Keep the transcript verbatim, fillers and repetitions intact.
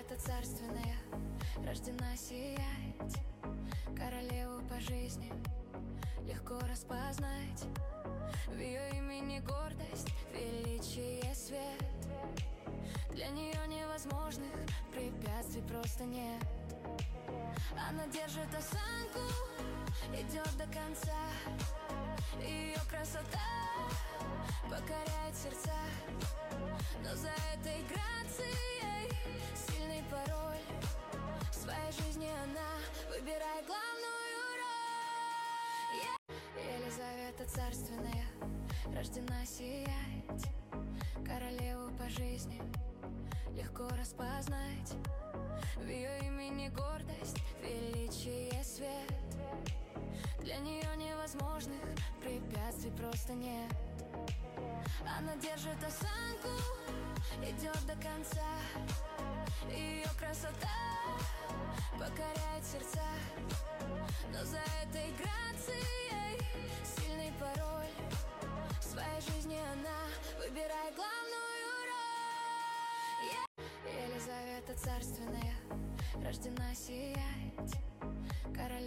Елизавета царственная рождена сиять, королеву по жизни легко распознать. В ее имени гордость, величие, свет. Для нее невозможных препятствий просто нет. Она держит осанку, идет до конца. Ее красота покоряет сердца. Но за этой грацией сильный пароль. В своей жизни она выбирает главную роль. Елизавета царственная рождена сиять, королеву по жизни легко распознать. В ее имени гордость, величие, свет. Для нее невозможных препятствий просто нет. Она держит осанку, идет до конца. Ее красота покоряет сердца. Но за этой грацией сильный пароль. В своей жизни она выбирает главную роль. Елизавета царственная рождена сиять, королева